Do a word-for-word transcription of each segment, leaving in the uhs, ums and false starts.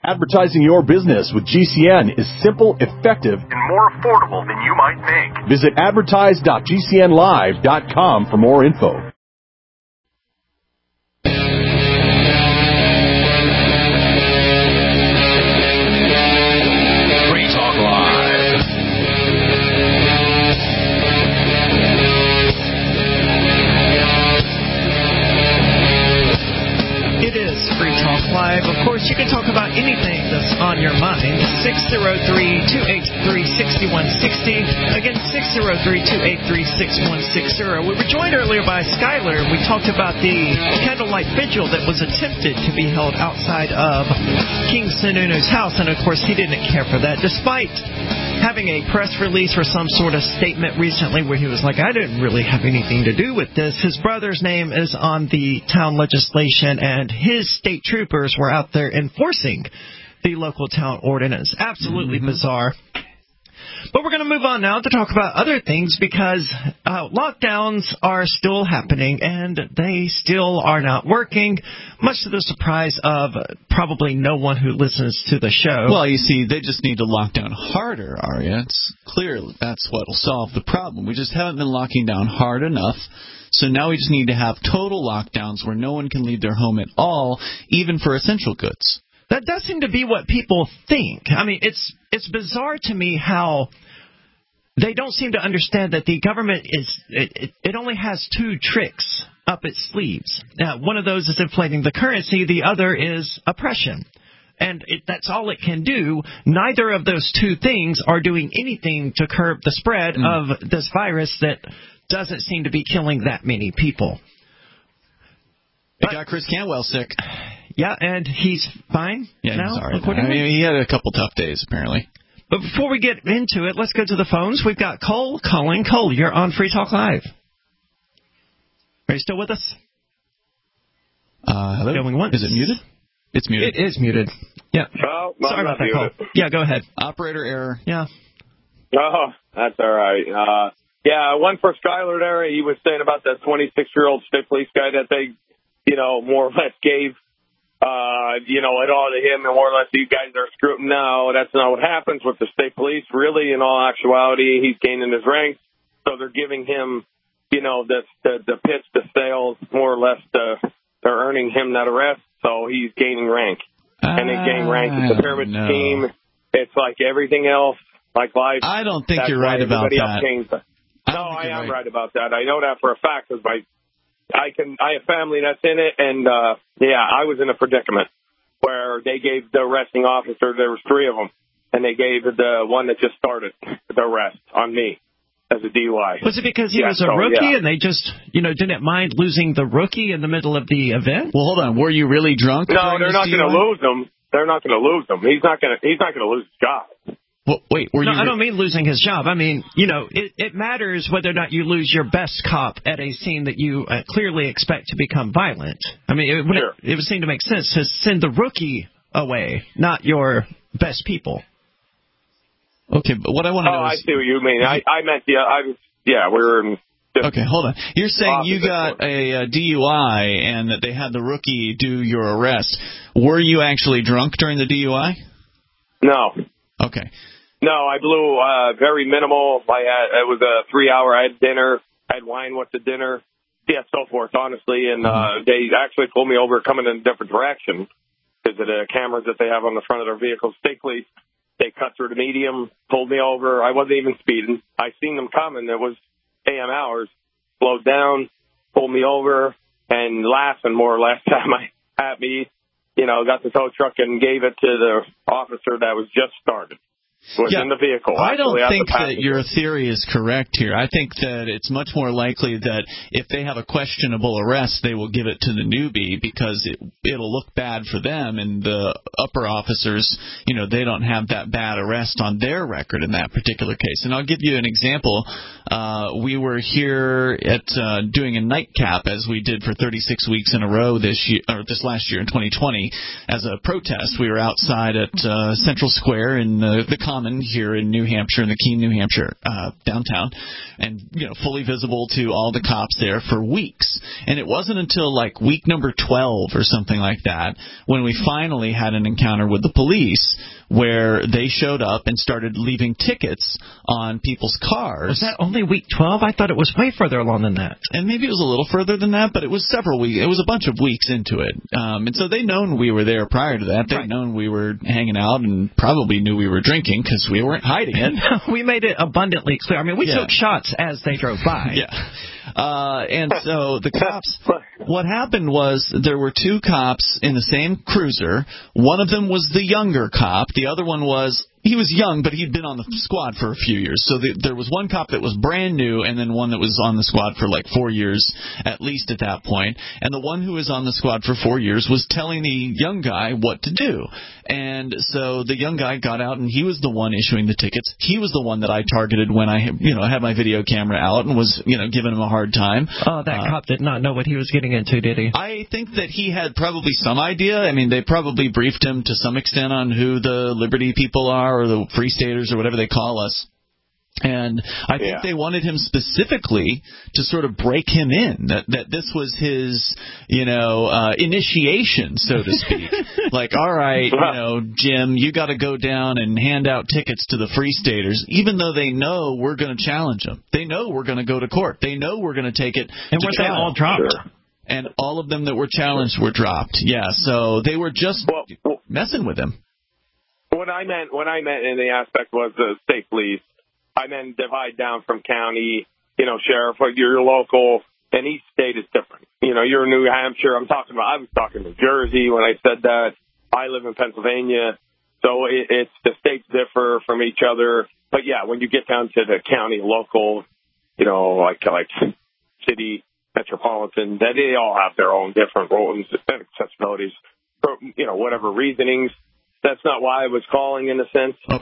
Advertising your business with G C N is simple, effective, and more affordable than you might think. Visit advertise dot g c n live dot com for more info. Live. Of course, you can talk about anything that's on your mind. six oh three, two eight three, six one six oh. Again, six oh three, two eight three, six one six oh. We were joined earlier by Skyler, and we talked about the candlelight vigil that was attempted to be held outside of King Sununu's house, and of course, he didn't care for that, despite having a press release or some sort of statement recently where he was like, I didn't really have anything to do with this. His brother's name is on the town legislation, and his state troopers were out there enforcing the local town ordinance. Absolutely mm-hmm. bizarre. But we're going to move on now to talk about other things, because uh, lockdowns are still happening, and they still are not working, much to the surprise of probably no one who listens to the show. Well, you see, they just need to lock down harder, Arya. It's clear that's what will solve the problem. We just haven't been locking down hard enough. So now we just need to have total lockdowns where no one can leave their home at all, even for essential goods. That does seem to be what people think. I mean, it's it's bizarre to me how they don't seem to understand that the government is it, it, it only has two tricks up its sleeves. Now, one of those is inflating the currency. The other is oppression. And it, that's all it can do. Neither of those two things are doing anything to curb the spread mm. of this virus that doesn't seem to be killing that many people. It but, got Chris Cantwell sick. Yeah, and he's fine yeah, now? He's all right. I mean, he had a couple tough days, apparently. But before we get into it, let's go to the phones. We've got Cole calling. Cole, you're on Free Talk Live. Are you still with us? Uh, hello? Going once. Is it muted? It's muted. It is muted. Yeah. Oh, Sorry about that, Cole. Yeah, go ahead. Operator error. Yeah. Oh, that's all right. Uh, yeah, one for Skyler there. He was saying about that twenty-six-year-old state police guy that they, you know, more or less gave, uh, you know, it all to him, and more or less you guys are screwing. No, that's not what happens with the state police. Really, in all actuality, he's gaining his ranks, so they're giving him, you know, the the, the pitch, the sales, more or less, the, they're earning him that arrest, so he's gaining rank. And they gain rank. It's a pyramid no. scheme. It's like everything else, like life. I don't think you're right about that. I no, I am right. right about that. I know that for a fact because my, I can, I have family that's in it, and uh, yeah, I was in a predicament where they gave the arresting officer. There was three of them, and they gave the one that just started the arrest on me as a D U I. Was it because he yeah, was a so, rookie yeah. and they just, you know, didn't mind losing the rookie in the middle of the event? Well, hold on. Were you really drunk? No, they're not going to lose him. They're not going to lose him. He's not going to. He's not going to lose his job. Well, wait, were no, you? I don't mean losing his job. I mean, you know, it, it matters whether or not you lose your best cop at a scene that you uh, clearly expect to become violent. I mean, it, sure. it, it would seem to make sense to send the rookie away, not your best people. Okay, but what I want to oh, know is... I see what you mean. I, I meant the... I was, yeah, we were in... Okay, hold on. You're saying you got a, a D U I and that they had the rookie do your arrest. Were you actually drunk during the D U I? No. Okay. No, I blew uh, very minimal. I had, it was a three-hour. I had dinner. I had wine with the dinner. Yeah, so forth, honestly. And uh, they actually pulled me over coming in a different direction because of the cameras that they have on the front of their vehicles. State police, they cut through the medium, pulled me over. I wasn't even speeding. I seen them coming. It was A M hours. Slowed down, pulled me over, and laughing more or less at, my, at me, you know, got the tow truck and gave it to the officer that was just started. Was yeah, in the vehicle. I don't think that your theory is correct here. I think that it's much more likely that if they have a questionable arrest, they will give it to the newbie because it, it'll look bad for them, and the upper officers, you know, they don't have that bad arrest on their record in that particular case. And I'll give you an example. Uh, we were here at uh, doing a nightcap, as we did for thirty-six weeks in a row this year, or this last year in twenty twenty, as a protest. We were outside at uh, Central Square in uh, the common here in New Hampshire, in the Keene, New Hampshire uh, downtown, and you know, fully visible to all the cops there for weeks. And it wasn't until like week number twelve or something like that when we finally had an encounter with the police, where they showed up and started leaving tickets on people's cars. Was that only week twelve? I thought it was way further along than that. And maybe it was a little further than that, but it was several weeks. It was a bunch of weeks into it. Um, and so they known we were there prior to that. They'd right. known we were hanging out and probably knew we were drinking because we weren't hiding it. We made it abundantly clear. I mean, we yeah. took shots as they drove by. Yeah. Uh, and so the cops, what happened was there were two cops in the same cruiser. One of them was the younger cop. The other one was, he was young, but he'd been on the squad for a few years. So the, there was one cop that was brand new and then one that was on the squad for like four years, at least at that point. And the one who was on the squad for four years was telling the young guy what to do. And so the young guy got out and he was the one issuing the tickets. He was the one that I targeted when I, you know, had my video camera out and was, you know, giving him a hard time. Oh, that uh, cop did not know what he was getting into, did he? I think that he had probably some idea. I mean, they probably briefed him to some extent on who the Liberty people are or the Free Staters or whatever they call us. And I think yeah. they wanted him specifically to sort of break him in, that that this was his, you know, uh, initiation, so to speak. Like, all right, you know, Jim, you got to go down and hand out tickets to the Free Staters, even though they know we're going to challenge them. They know we're going to go to court. They know we're going to take it and to were trial. They all dropped? Sure. And all of them that were challenged were dropped. Yeah, so they were just well, well, messing with him. What I meant, what I meant in the aspect was the state police. I meant divide down from county, you know, sheriff, like your local, and each state is different. You know, you're in New Hampshire. I'm talking about, I was talking New Jersey when I said that. I live in Pennsylvania. So it, it's, the states differ from each other. But yeah, when you get down to the county, local, you know, like, like city, metropolitan, that they all have their own different roles and accessibilities for, you know, whatever reasonings. That's not why I was calling in a sense. L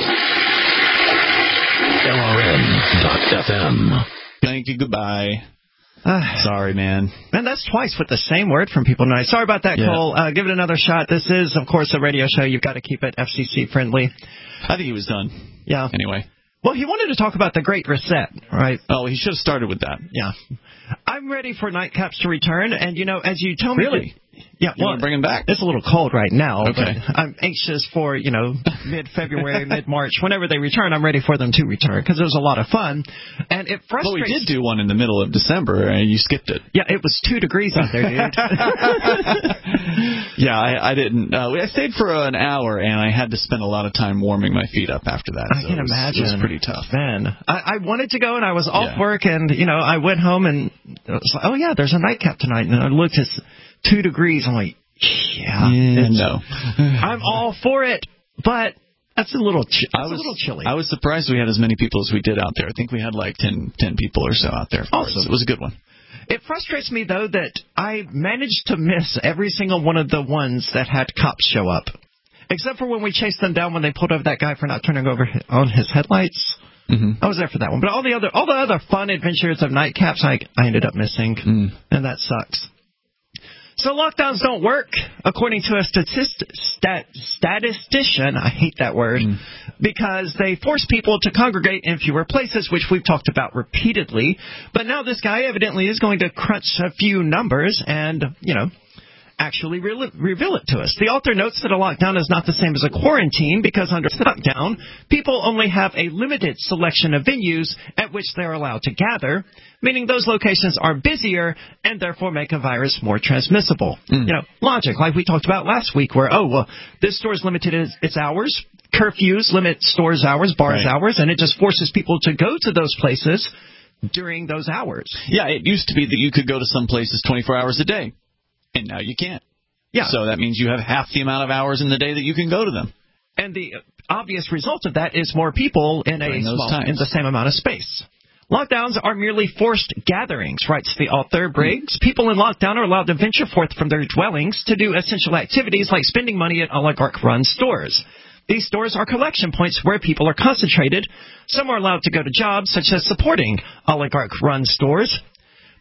R N dot F M. Thank you. Goodbye. Uh, Sorry, man. Man, that's twice with the same word from people tonight. Sorry about that, yeah. Cole. Uh, give it another shot. This is, of course, a radio show. You've got to keep it F C C friendly. I think he was done. Yeah. Anyway. Well, he wanted to talk about the Great Reset, right? Oh, he should have started with that. Yeah. I'm ready for nightcaps to return, and, you know, as you told me... Really? Yeah, you well, want to bring him back? It's a little cold right now, okay. But I'm anxious for, you know, mid-February, mid-March. Whenever they return, I'm ready for them to return, because it was a lot of fun, and it frustrates... Well, we did do one in the middle of December, and you skipped it. Yeah, it was two degrees out there, dude. Yeah, I, I didn't... Uh, I stayed for an hour, and I had to spend a lot of time warming my feet up after that. I so can it was, imagine. It was pretty tough. Man, I, I wanted to go, and I was off yeah. work, and, you know, I went home, and it was like, oh, yeah, there's a nightcap tonight, and I looked, it's two degrees. I'm like, yeah, yeah no. I'm all for it, but that's a little chi- that's I was, a little chilly. I was surprised we had as many people as we did out there. I think we had like ten, ten people or so out there. Awesome. It was a good one. It frustrates me, though, that I managed to miss every single one of the ones that had cops show up, except for when we chased them down when they pulled over that guy for not turning over on his headlights. Mm-hmm. I was there for that one. But all the other all the other fun adventures of nightcaps, I, I ended up missing, mm. and that sucks. So lockdowns don't work, according to a statist, stat, statistician, I hate that word, mm. because they force people to congregate in fewer places, which we've talked about repeatedly. But now this guy evidently is going to crunch a few numbers and, you know, actually re- reveal it to us. The author notes that a lockdown is not the same as a quarantine because under lockdown, people only have a limited selection of venues at which they're allowed to gather, meaning those locations are busier and therefore make a virus more transmissible. Mm. You know, logic, like we talked about last week, where, oh, well, this store's limited its hours, curfews limit stores' hours, bars' right. hours, and it just forces people to go to those places during those hours. Yeah, it used to be that you could go to some places twenty-four hours a day. And now you can't. Yeah. So that means you have half the amount of hours in the day that you can go to them. And the obvious result of that is more people in a small, in the same amount of space. Lockdowns are merely forced gatherings, writes the author Briggs. People in lockdown are allowed to venture forth from their dwellings to do essential activities like spending money at oligarch-run stores. These stores are collection points where people are concentrated. Some are allowed to go to jobs, such as supporting oligarch-run stores.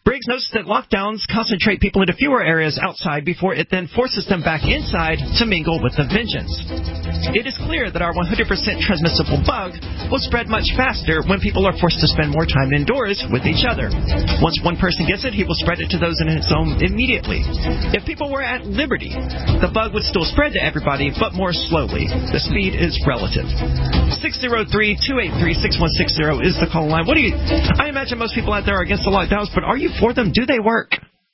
Briggs notes that lockdowns concentrate people into fewer areas outside before it then forces them back inside to mingle with the vengeance. It is clear that our one hundred percent transmissible bug will spread much faster when people are forced to spend more time indoors with each other. Once one person gets it, he will spread it to those in his home immediately. If people were at liberty, the bug would still spread to everybody, but more slowly. The speed is relative. six oh three, two eight three, six one six oh is the call line. What do you... I imagine most people out there are against the lockdowns, but are you for them? Do they work?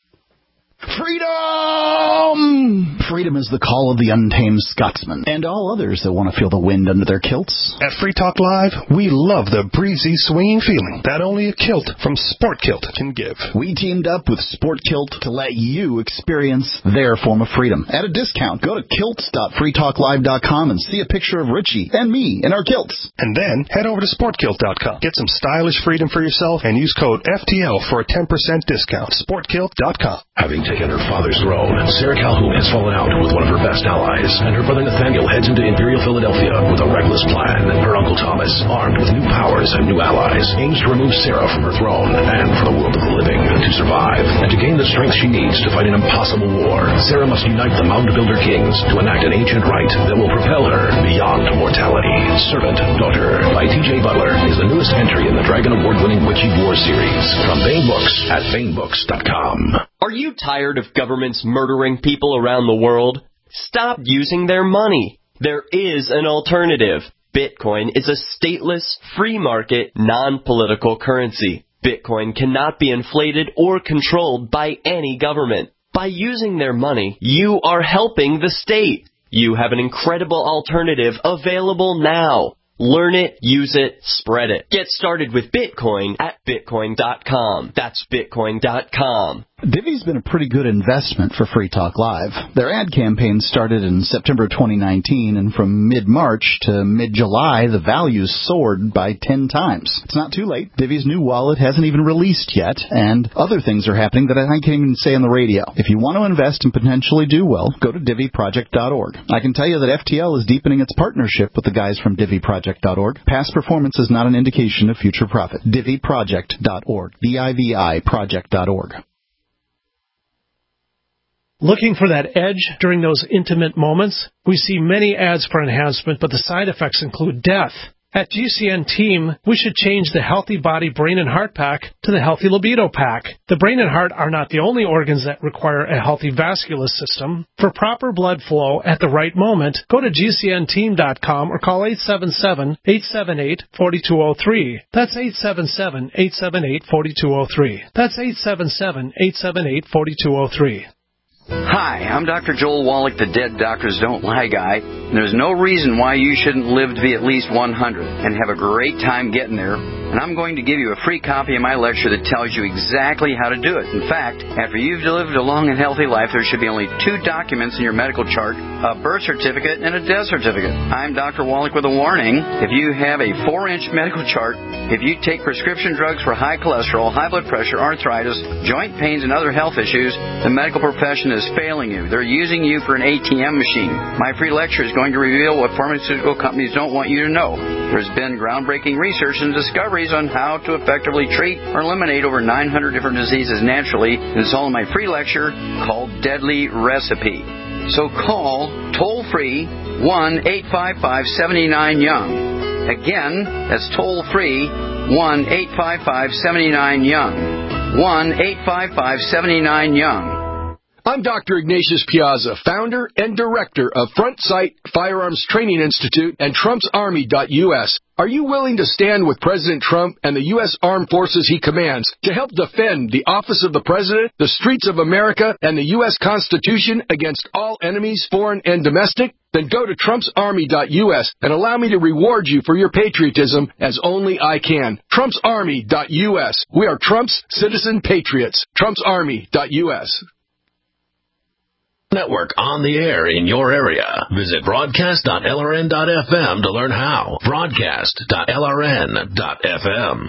Freedom! Freedom is the call of the untamed Scotsman and all others that want to feel the wind under their kilts. At Free Talk Live, we love the breezy, swinging feeling that only a kilt from Sport Kilt can give. We teamed up with Sport Kilt to let you experience their form of freedom at a discount. Go to kilts dot free talk live dot com and see a picture of Richie and me in our kilts. And then head over to sport kilt dot com. Get some stylish freedom for yourself and use code F T L for a ten percent discount. sport kilt dot com. Having taken her father's throne, Sarah Calhoun has fallen out with one of her best allies, and her brother Nathaniel heads into Imperial Philadelphia with a reckless plan. Her uncle Thomas, armed with new powers and new allies, aims to remove Sarah from her throne and from the world of the living. To survive and to gain the strength she needs to fight an impossible war, Sarah must unite the Mound Builder Kings to enact an ancient rite that will propel her beyond mortality. Servant Daughter by T J Butler is the newest entry in the Dragon Award-winning Witchy War series from Baen Books at baen books dot com. Are you tired of governments murdering people around the world? Stop using their money. There is an alternative. Bitcoin is a stateless, free market, non-political currency. Bitcoin cannot be inflated or controlled by any government. By using their money, you are helping the state. You have an incredible alternative available now. Learn it, use it, spread it. Get started with Bitcoin at bitcoin dot com. That's bitcoin dot com. Divi's been a pretty good investment for Free Talk Live. Their ad campaign started in September twenty nineteen, and from mid-March to mid-July, the values soared by ten times. It's not too late. Divi's new wallet hasn't even released yet, and other things are happening that I can't even say on the radio. If you want to invest and potentially do well, go to divi project dot org. I can tell you that F T L is deepening its partnership with the guys from divi project dot org. Past performance is not an indication of future profit. divi project dot org. D I V I project dot org. Looking for that edge during those intimate moments? We see many ads for enhancement, but the side effects include death. At G C N Team, we should change the Healthy Body Brain and Heart Pack to the Healthy Libido Pack. The brain and heart are not the only organs that require a healthy vascular system. For proper blood flow at the right moment, go to G C N team dot com or call eight seven seven, eight seven eight, four two zero three. That's eight seven seven, eight seven eight, four two zero three. That's eight seven seven, eight seven eight, four two zero three. Hi, I'm Doctor Joel Wallach, the Dead Doctors Don't Lie guy, and there's no reason why you shouldn't live to be at least one hundred and have a great time getting there. And I'm going to give you a free copy of my lecture that tells you exactly how to do it. In fact, after you've lived a long and healthy life, there should be only two documents in your medical chart, a birth certificate and a death certificate. I'm Doctor Wallach with a warning. If you have a four-inch medical chart, if you take prescription drugs for high cholesterol, high blood pressure, arthritis, joint pains, and other health issues, the medical profession is failing you. They're using you for an A T M machine. My free lecture is going to reveal what pharmaceutical companies don't want you to know. There's been groundbreaking research and discoveries on how to effectively treat or eliminate over nine hundred different diseases naturally. And it's all in my free lecture called Deadly Recipe. So call toll-free one eight five five, seven nine, young. Again, that's toll-free one eight five five, seven nine, young. one eight five five, seven nine, young. I'm Doctor Ignatius Piazza, founder and director of Front Sight Firearms Training Institute and Trump's Army dot U S. Are you willing to stand with President Trump and the U S Armed Forces he commands to help defend the office of the President, the streets of America, and the U S Constitution against all enemies, foreign and domestic? Then go to Trump's Army dot U S and allow me to reward you for your patriotism as only I can. Trump's Army dot U S. We are Trump's citizen patriots. Trump's Army dot U S. Network on the air in your area. Visit broadcast dot L R N dot F M to learn how. broadcast dot L R N dot F M.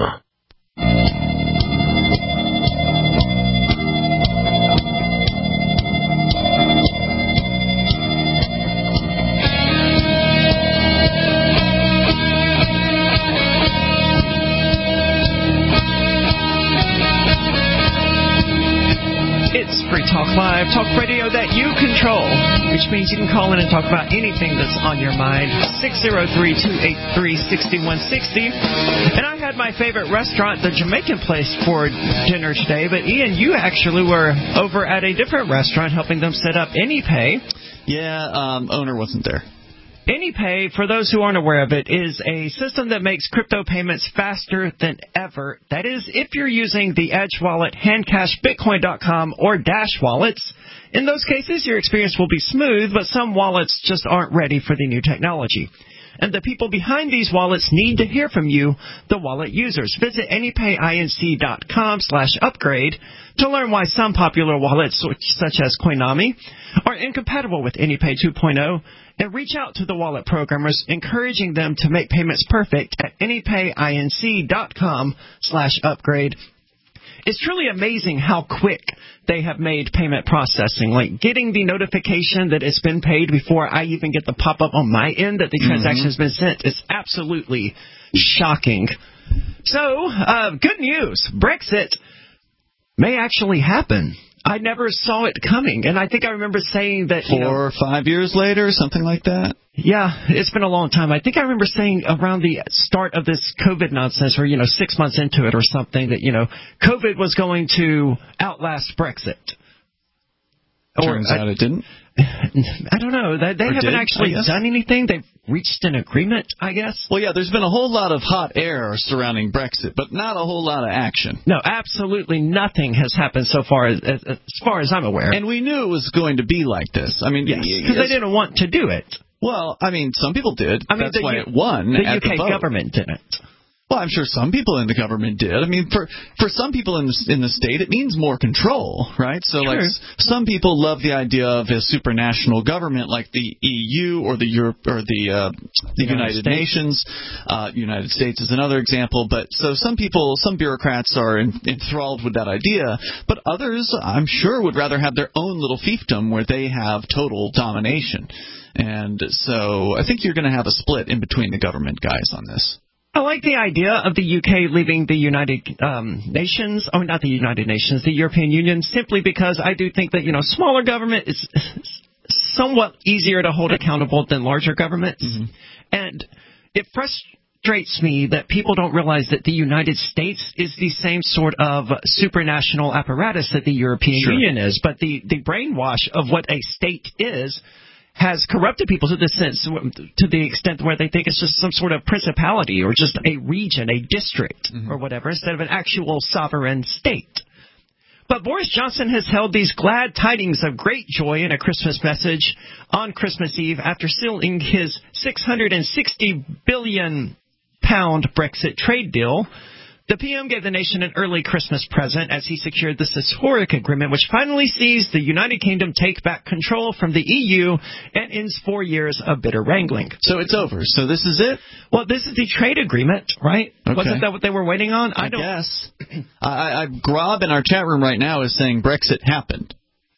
Live, talk radio that you control, which means you can call in and talk about anything that's on your mind. six oh three, two eight three, six one six oh. And I had my favorite restaurant, the Jamaican place, for dinner today. But, Ian, you actually were over at a different restaurant helping them set up AnyPay. Yeah, um, owner wasn't there. AnyPay, for those who aren't aware of it, is a system that makes crypto payments faster than ever. That is, if you're using the Edge Wallet, Handcash, Bitcoin dot com, or Dash wallets. In those cases, your experience will be smooth, but some wallets just aren't ready for the new technology. And the people behind these wallets need to hear from you, the wallet users. Visit anypayinc dot com slash upgrade to learn why some popular wallets, such as Coinami, are incompatible with AnyPay two point oh, and reach out to the wallet programmers, encouraging them to make payments perfect at anypayinc dot com slash upgrade. It's truly amazing how quick they have made payment processing. Like getting the notification that it's been paid before I even get the pop-up on my end that the mm-hmm. transaction has been sent is absolutely shocking. So, uh, good news. Brexit may actually happen. I never saw it coming, and I think I remember saying that... Four you know, or five years later, something like that? Yeah, it's been a long time. I think I remember saying around the start of this COVID nonsense, or, you know, six months into it or something, that, you know, COVID was going to outlast Brexit. Turns or, out I, it didn't? I don't know. They, they haven't did, actually done anything. They've reached an agreement, I guess. Well, yeah, there's been a whole lot of hot air surrounding Brexit, but not a whole lot of action. No, absolutely nothing has happened so far, as, as, as far as I'm aware. And we knew it was going to be like this. I mean, yes, because yes. they didn't want to do it. Well, I mean, some people did. I mean, That's why U- it won the at U K the vote. government didn't. Well, I'm sure some people in the government did. I mean, for for some people in the, in the state, it means more control, right? So, True. like, some people love the idea of a supranational government, like the E U or the Europe or the uh, the United, United Nations. Uh, United States is another example. But so some people, some bureaucrats are in, enthralled with that idea, but others, I'm sure, would rather have their own little fiefdom where they have total domination. And so I think you're going to have a split in between the government guys on this. I like the idea of the U K leaving the United um, Nations, oh, not the United Nations, the European Union, simply because I do think that, you know, smaller government is somewhat easier to hold accountable than larger governments. Mm-hmm. And it frustrates me that people don't realize that the United States is the same sort of supranational apparatus that the European sure. Union is. But the, the brainwash of what a state is has corrupted people to the sense, to the extent where they think it's just some sort of principality or just a region, a district, mm-hmm. or whatever, instead of an actual sovereign state. But Boris Johnson has held these glad tidings of great joy in a Christmas message on Christmas Eve after sealing his six hundred sixty billion pound Brexit trade deal. The P M gave the nation an early Christmas present as he secured this historic agreement, which finally sees the United Kingdom take back control from the E U and ends four years of bitter wrangling. So it's over. So this is it? Well, this is the trade agreement, right? Okay. Wasn't that what they were waiting on? I, I don't guess. I, I, Grob in our chat room right now is saying Brexit happened.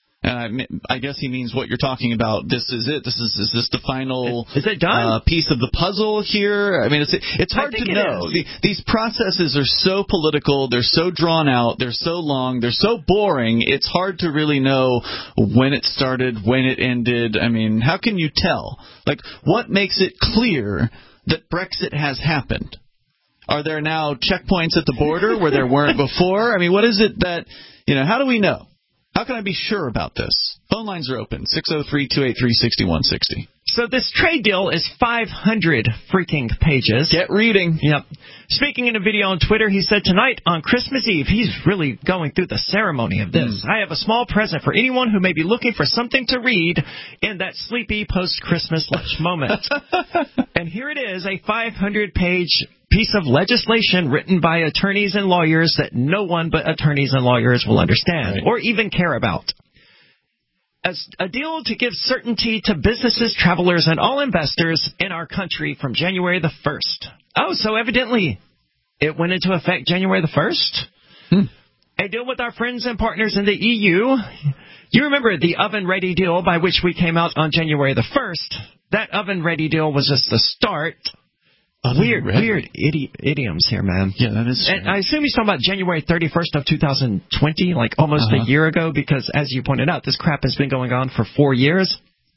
And I, I guess he means what you're talking about. This is it. This is is this the final is it done? Uh, piece of the puzzle here? I mean, it's it's hard to know. The, these processes are so political. They're so drawn out. They're so long. They're so boring. It's hard to really know when it started, when it ended. I mean, how can you tell? Like, what makes it clear that Brexit has happened? Are there now checkpoints at the border where there weren't before? I mean, what is it that, you know, how do we know? How can I be sure about this? Phone lines are open, six oh three, two eight three, six one six oh. So this trade deal is five hundred freaking pages. Get reading. Yep. Speaking in a video on Twitter, he said tonight on Christmas Eve, he's really going through the ceremony of this. Mm. I have a small present for anyone who may be looking for something to read in that sleepy post-Christmas lunch moment. And here it is, a five hundred page piece of legislation written by attorneys and lawyers that no one but attorneys and lawyers will understand right. or even care about. As a deal to give certainty to businesses, travelers, and all investors in our country from January the first. Oh, so evidently it went into effect January the first? Hmm. A deal with our friends and partners in the E U. You remember the oven-ready deal by which we came out on January the first. That oven-ready deal was just the start. Weird, weird idi- idioms here, man. Yeah, that is. And I assume he's talking about January thirty-first of two thousand twenty, like almost uh-huh. a year ago, because as you pointed out, this crap has been going on for four years.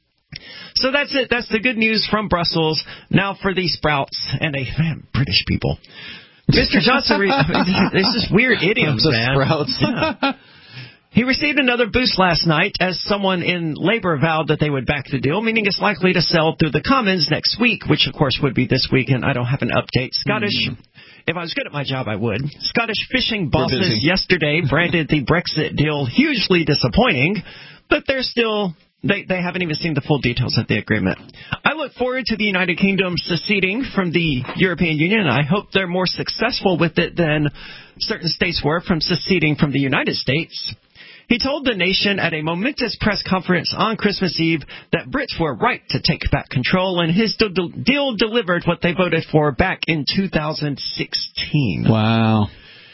So that's it. That's the good news from Brussels. Now for these sprouts and a man, British people. Mister Johnson, it's just weird idioms, man. Sprouts. Yeah. He received another boost last night as someone in Labour vowed that they would back the deal, meaning it's likely to sell through the Commons next week, which, of course, would be this week, and I don't have an update. Scottish, mm. if I was good at my job, I would. Scottish fishing bosses yesterday branded the Brexit deal hugely disappointing, but they're still... They they haven't even seen the full details of the agreement. I look forward to the United Kingdom seceding from the European Union, and I hope they're more successful with it than certain states were from seceding from the United States. He told the nation at a momentous press conference on Christmas Eve that Brits were right to take back control, and his de- deal delivered what they voted for back in two thousand sixteen. Wow.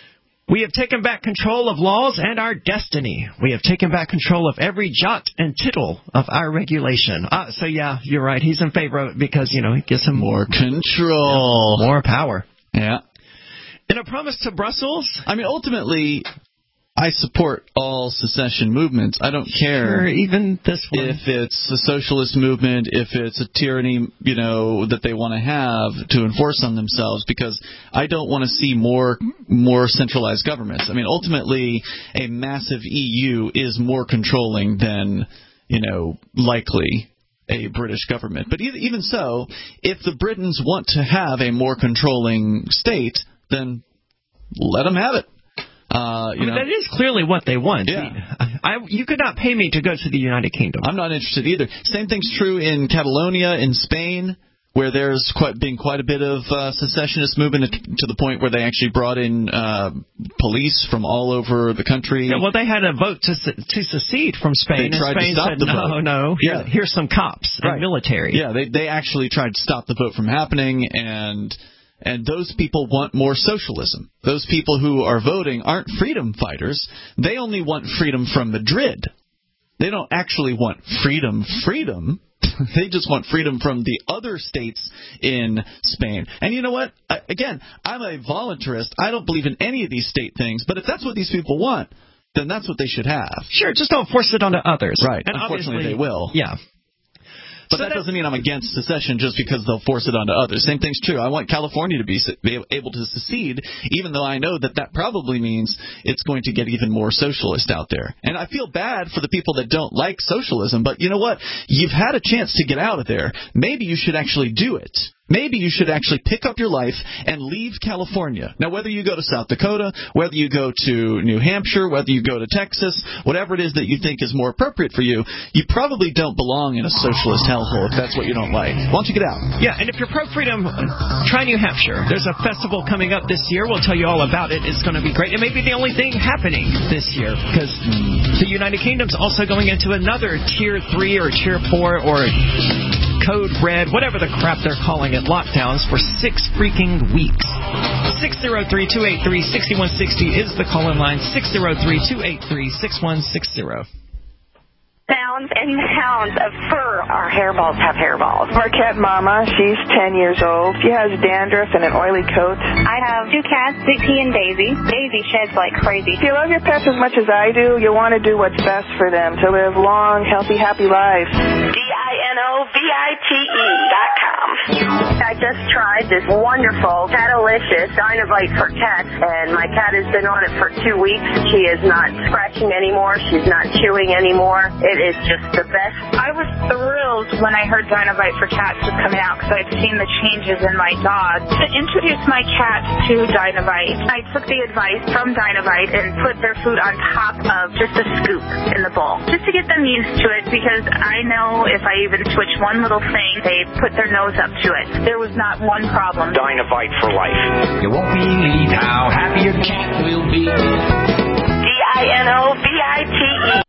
We have taken back control of laws and our destiny. We have taken back control of every jot and tittle of our regulation. Uh, so, yeah, you're right. He's in favor of it because, you know, it gives him more control. Yeah, more power. Yeah. In a promise to Brussels, I mean, ultimately, I support all secession movements. I don't care sure, even this one. If it's a socialist movement, if it's a tyranny, you know, that they want to have to enforce on themselves, because I don't want to see more more centralized governments. I mean, ultimately, a massive E U is more controlling than, you know, likely a British government. But even so, if the Britons want to have a more controlling state, then let them have it. Uh, you I mean, know, that is clearly what they want. Yeah. I, you could not pay me to go to the United Kingdom. I'm not interested either. Same thing's true in Catalonia, in Spain, where there's quite been quite a bit of uh, secessionist movement to the point where they actually brought in uh, police from all over the country. Yeah, well, they had a vote to to secede from Spain, they and Spain to stop said, the no, vote. no, here, yeah. here's some cops right. and military. Yeah, they they actually tried to stop the vote from happening, and... And those people want more socialism. Those people who are voting aren't freedom fighters. They only want freedom from Madrid. They don't actually want freedom, freedom. They just want freedom from the other states in Spain. And you know what? I, again, I'm a voluntarist. I don't believe in any of these state things. But if that's what these people want, then that's what they should have. Sure, just don't force it onto others. Right. And unfortunately, they will. Yeah. But so that doesn't mean I'm against secession just because they'll force it onto others. Same thing's true. I want California to be, be able to secede, even though I know that that probably means it's going to get even more socialist out there. And I feel bad for the people that don't like socialism, but you know what? You've had a chance to get out of there. Maybe you should actually do it. Maybe you should actually pick up your life and leave California. Now, whether you go to South Dakota, whether you go to New Hampshire, whether you go to Texas, whatever it is that you think is more appropriate for you, you probably don't belong in a socialist hellhole if that's what you don't like. Why don't you get out? Yeah, and if you're pro-freedom, try New Hampshire. There's a festival coming up this year. We'll tell you all about it. It's going to be great. It may be the only thing happening this year because the United Kingdom's also going into another Tier three or Tier four or Code Red, whatever the crap they're calling it, lockdowns for six freaking weeks. six oh three, two eight three, six one six oh is the call-in line. six oh three, two eight three, six one six oh. Pounds and pounds of fur. Our hairballs have hairballs. Marquette Mama, she's ten years old. She has dandruff and an oily coat. I have two cats, Big T and Daisy. Daisy sheds like crazy. If you love your pets as much as I do, you want to do what's best for them to live long, healthy, happy lives. D I N O V I T E dot com. I just tried this wonderful Catalicious Dynovite for cats, and my cat has been on it for two weeks. She is not scratching anymore. She's not chewing anymore. It is just the best. I was thrilled when I heard Dynovite for cats was coming out because I'd seen the changes in my dog. To introduce my cats to Dynovite, I took the advice from Dynovite and put their food on top of just a scoop in the bowl, just to get them used to it, because I know if I even switch one little thing, they put their nose up to it. There was not one problem. Dynovite for life. You won't believe how happy your cat will be. D I N O V I T E.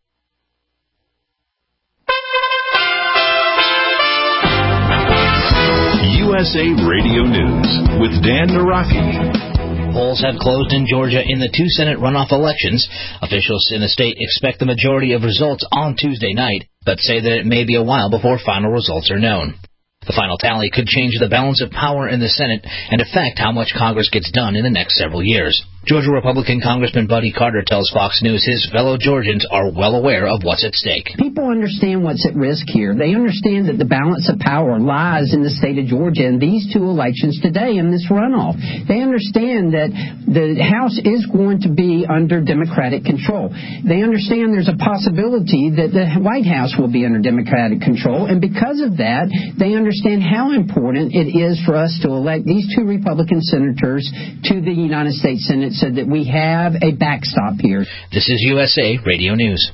U S A Radio News with Dan Naraki. Polls have closed in Georgia in the two Senate runoff elections. Officials in the state expect the majority of results on Tuesday night, but say that it may be a while before final results are known. The final tally could change the balance of power in the Senate and affect how much Congress gets done in the next several years. Georgia Republican Congressman Buddy Carter tells Fox News his fellow Georgians are well aware of what's at stake. People understand what's at risk here. They understand that the balance of power lies in the state of Georgia in these two elections today in this runoff. They understand that the House is going to be under Democratic control. They understand there's a possibility that the White House will be under Democratic control, and because of that, they understand how important it is for us to elect these two Republican senators to the United States Senate so that we have a backstop here. This is U S A Radio News.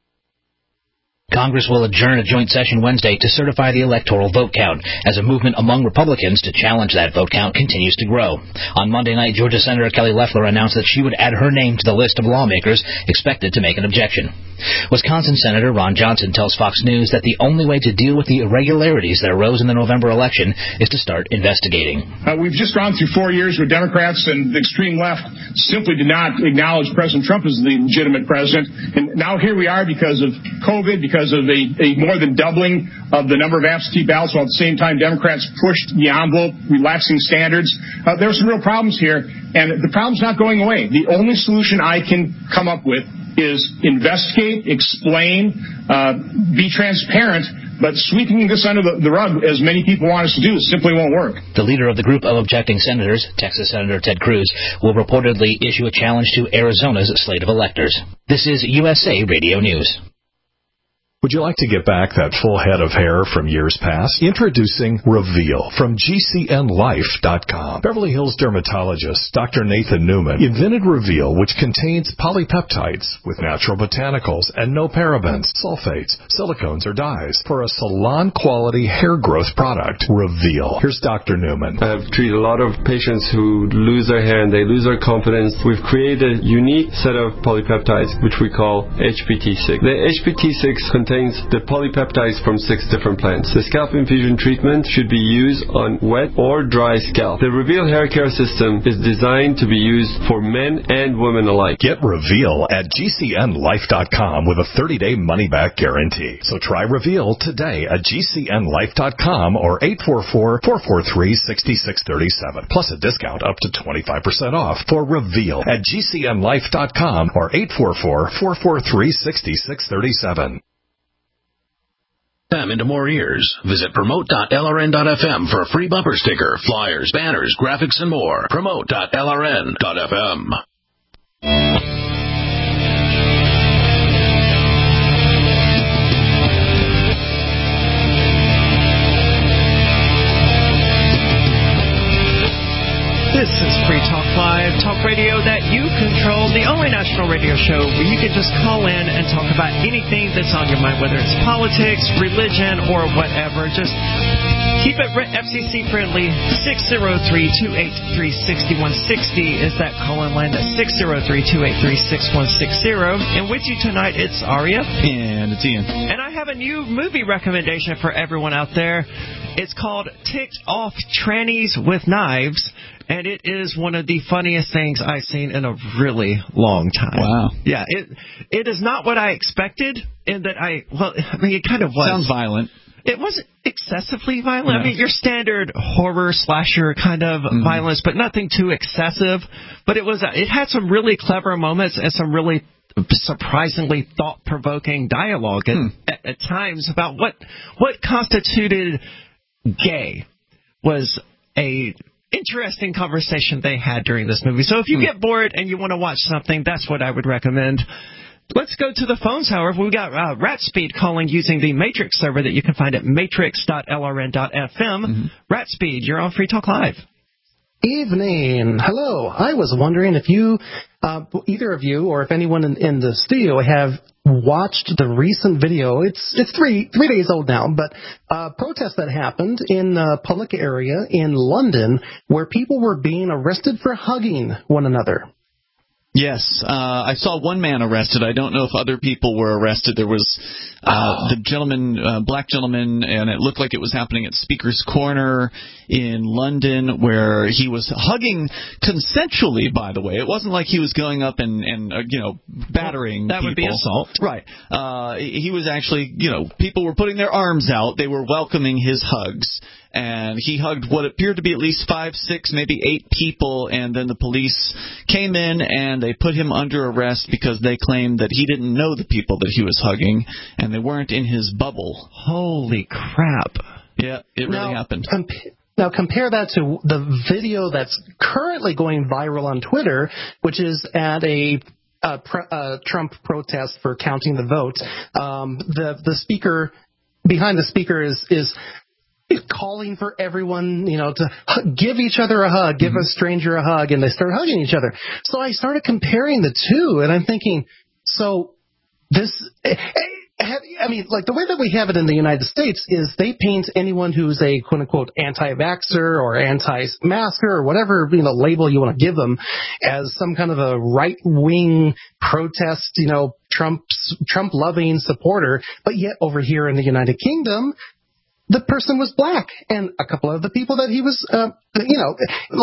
Congress will adjourn a joint session Wednesday to certify the electoral vote count, as a movement among Republicans to challenge that vote count continues to grow. On Monday night, Georgia Senator Kelly Loeffler announced that she would add her name to the list of lawmakers expected to make an objection. Wisconsin Senator Ron Johnson tells Fox News that the only way to deal with the irregularities that arose in the November election is to start investigating. Uh, we've just gone through four years where Democrats and the extreme left simply did not acknowledge President Trump as the legitimate president. And now here we are because of COVID, because of a, a more than doubling of the number of absentee ballots, while at the same time Democrats pushed the envelope, relaxing standards. Uh, there are some real problems here, and the problem's not going away. The only solution I can come up with is investigate, explain, uh, be transparent, but sweeping this under the, the rug, as many people want us to do, simply won't work. The leader of the group of objecting senators, Texas Senator Ted Cruz, will reportedly issue a challenge to Arizona's slate of electors. This is U S A Radio News. Would you like to get back that full head of hair from years past? Introducing Reveal from G C N Life dot com. Beverly Hills dermatologist Doctor Nathan Newman invented Reveal, which contains polypeptides with natural botanicals and no parabens, sulfates, silicones, or dyes for a salon-quality hair growth product. Reveal. Here's Doctor Newman. I've treated a lot of patients who lose their hair and they lose their confidence. We've created a unique set of polypeptides, which we call H P T six. The H P T six contains contains the polypeptides from six different plants. The scalp infusion treatment should be used on wet or dry scalp. The Reveal hair care system is designed to be used for men and women alike. Get Reveal at G C N Life dot com with a thirty-day money-back guarantee. So try Reveal today at G C N Life dot com or eight four four, four four three, six six three seven. Plus a discount up to twenty-five percent off for Reveal at G C N Life dot com or eight four four, four four three, six six three seven. Them into more ears. Visit promote dot L R N dot F M for a free bumper sticker, flyers, banners, graphics, and more. promote dot L R N dot F M. This is Free Talk Live, talk radio that you control, the only national radio show where you can just call in and talk about anything that's on your mind, whether it's politics, religion, or whatever. Just keep it F C C friendly. six oh three, two eight three, six one six oh is that call-in line. That's six oh three, two eight three, six one six oh. And with you tonight, it's Aria. And it's Ian. And I have a new movie recommendation for everyone out there. It's called Ticked Off Trannies with Knives. And it is one of the funniest things I've seen in a really long time. Wow. Yeah, it it is not what I expected in that I, well, I mean, it kind of was. Sounds violent. It wasn't excessively violent. Yeah. I mean, your standard horror slasher kind of mm-hmm. violence, but nothing too excessive. But it was, it had some really clever moments and some really surprisingly thought-provoking dialogue at, hmm. at, at times about what what constituted gay. Was a interesting conversation they had during this movie. So if you get bored and you want to watch something, that's what I would recommend. Let's go to the phones, however. We've got uh, RatSpeed calling using the Matrix server that you can find at matrix dot L R N dot F M. Mm-hmm. RatSpeed, you're on Free Talk Live. Evening. Hello. I was wondering if you, uh, either of you or if anyone in, in the studio have watched the recent video. It's it's three three days old now, but a protest that happened in a public area in London where people were being arrested for hugging one another. Yes, uh, I saw one man arrested. I don't know if other people were arrested. There was uh, oh. the gentleman, uh, black gentleman, and it looked like it was happening at Speaker's Corner in London, where he was hugging consensually, by the way. It wasn't like he was going up and, and uh, you know, battering well, that people. would be assault. Right. Uh, he was actually, you know, people were putting their arms out. They were welcoming his hugs. And he hugged what appeared to be at least five, six, maybe eight people, and then the police came in and they put him under arrest because they claimed that he didn't know the people that he was hugging, and they weren't in his bubble. Holy crap. Yeah, it really now, happened. Comp- now compare that to the video that's currently going viral on Twitter, which is at a uh, pr- uh, Trump protest for counting the vote. Um, the the speaker, behind the speaker is is... calling for everyone, you know, to give each other a hug, give mm-hmm. a stranger a hug, and they start hugging each other. So I started comparing the two, and I'm thinking, so this, I mean, like the way that we have it in the United States is they paint anyone who's a quote-unquote anti-vaxxer or anti-masker or whatever, you know, label you want to give them as some kind of a right-wing protest, you know, Trump's, Trump-loving supporter. But yet over here in the United Kingdom, the person was black, and a couple of the people that he was, uh, you know,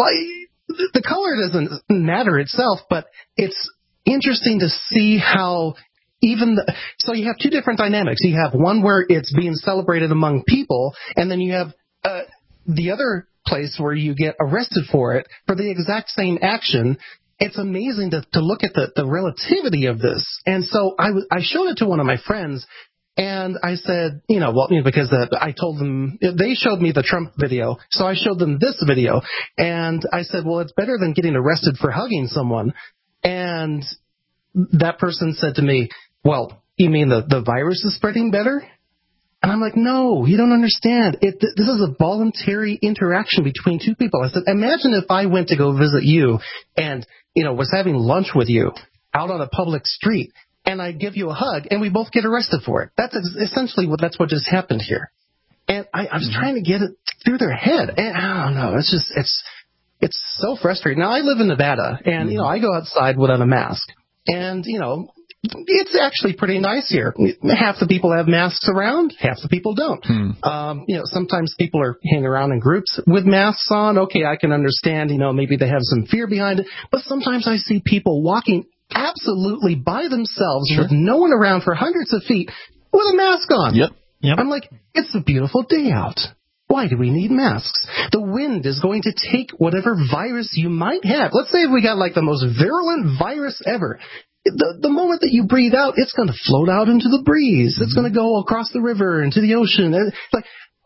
like the color doesn't matter itself, but it's interesting to see how even the, so you have two different dynamics. You have one where it's being celebrated among people, and then you have uh, the other place where you get arrested for it for the exact same action. It's amazing to, to look at the, the relativity of this. And so I, w- I showed it to one of my friends. And I said, you know, well, because the, I told them, they showed me the Trump video, so I showed them this video. And I said, well, it's better than getting arrested for hugging someone. And that person said to me, well, you mean the, the virus is spreading better? And I'm like, no, you don't understand. It, this is a voluntary interaction between two people. I said, imagine if I went to go visit you and, you know, was having lunch with you out on a public street, and I give you a hug, and we both get arrested for it. That's essentially what that's what just happened here. And I, I was trying to get it through their head, and I don't know. It's just it's it's so frustrating. Now I live in Nevada, and you know I go outside without a mask, and you know it's actually pretty nice here. Half the people have masks around, half the people don't. Hmm. Um, you know, sometimes people are hanging around in groups with masks on. Okay, I can understand. You know, maybe they have some fear behind it, but sometimes I see people walking absolutely by themselves sure. with no one around for hundreds of feet with a mask on. Yep. Yep. I'm like, it's a beautiful day out. Why do we need masks? The wind is going to take whatever virus you might have. Let's say if we got like the most virulent virus ever. The, the moment that you breathe out, it's going to float out into the breeze. Mm-hmm. It's going to go across the river into the ocean. It's like,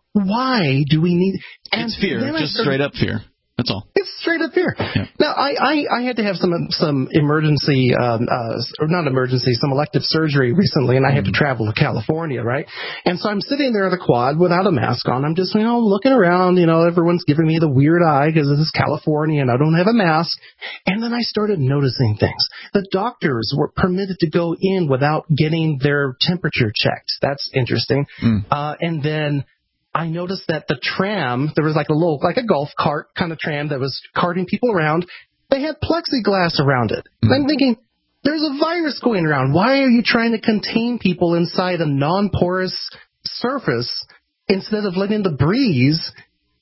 why do we need... And it's fear, just started, straight up fear. That's all. It's straight up fear. Yeah. Now, I, I, I had to have some some emergency, um, uh, or not emergency, some elective surgery recently, and I had to travel to California, right? And so I'm sitting there at the quad without a mask on. I'm just, you know, looking around. You know, everyone's giving me the weird eye because this is California and I don't have a mask. And then I started noticing things. The doctors were permitted to go in without getting their temperature checked. That's interesting. Mm. Uh, and then I noticed that the tram, there was like a little, like a golf cart kind of tram that was carting people around. They had plexiglass around it. Mm-hmm. And I'm thinking, there's a virus going around. Why are you trying to contain people inside a non-porous surface instead of letting the breeze